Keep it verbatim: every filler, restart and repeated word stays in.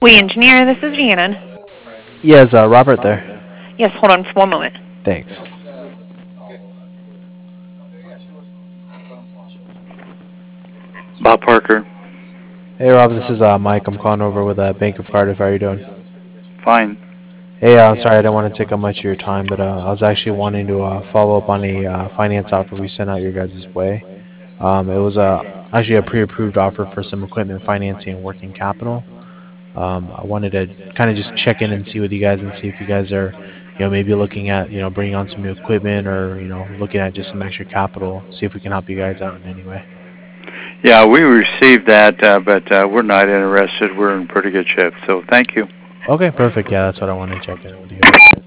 We engineer, this is Rhiannon. Yeah, is uh, Robert there? Yes, hold on for one moment. Thanks. Bob Parker. Hey Rob, this is uh, Mike. I'm calling over with uh, Bank of Cardiff. How are you doing? Fine. Hey, uh, I'm sorry I didn't want to take up much of your time, but uh, I was actually wanting to uh, follow up on a uh, finance offer we sent out your guys' way. Um, it was uh, actually a pre-approved offer for some equipment financing and working capital. Um, I wanted to kind of just check in and see with you guys and see if you guys are, you know, maybe looking at, you know, bringing on some new equipment or, you know, looking at just some extra capital, see if we can help you guys out in any way. Yeah, we received that, uh, but uh, we're not interested. We're in pretty good shape. So thank you. Okay, perfect. Yeah, that's what I wanted to check in with you guys.